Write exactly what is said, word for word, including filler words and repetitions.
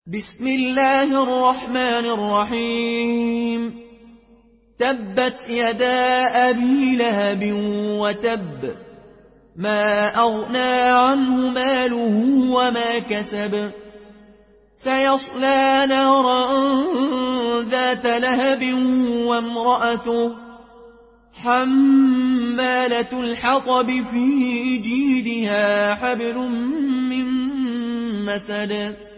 بسم الله الرحمن الرحيم تبت يدا أبي لهب وتب ما أغنى عنه ماله وما كسب سيصلى نارا ذات لهب وامرأته حمالة الحطب في جيدها حبل من مسد